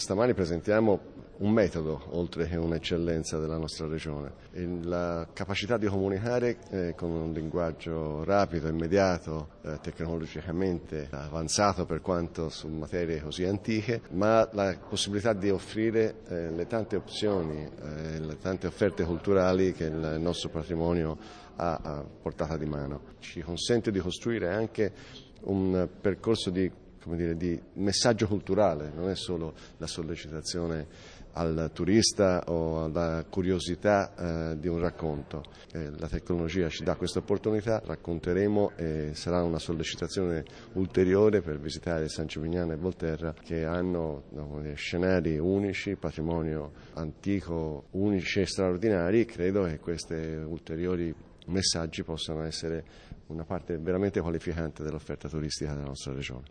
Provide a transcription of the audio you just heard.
Stamani presentiamo un metodo, oltre che un'eccellenza della nostra regione, la capacità di comunicare con un linguaggio rapido, immediato, tecnologicamente avanzato per quanto su materie così antiche, ma la possibilità di offrire le tante opzioni, le tante offerte culturali che il nostro patrimonio ha a portata di mano. Ci consente di costruire anche un percorso di messaggio culturale, non è solo la sollecitazione al turista o alla curiosità di un racconto. La tecnologia ci dà questa opportunità, racconteremo e sarà una sollecitazione ulteriore per visitare San Gimignano e Volterra, che hanno scenari unici, patrimonio antico unici e straordinari. Credo che questi ulteriori messaggi possano essere una parte veramente qualificante dell'offerta turistica della nostra regione.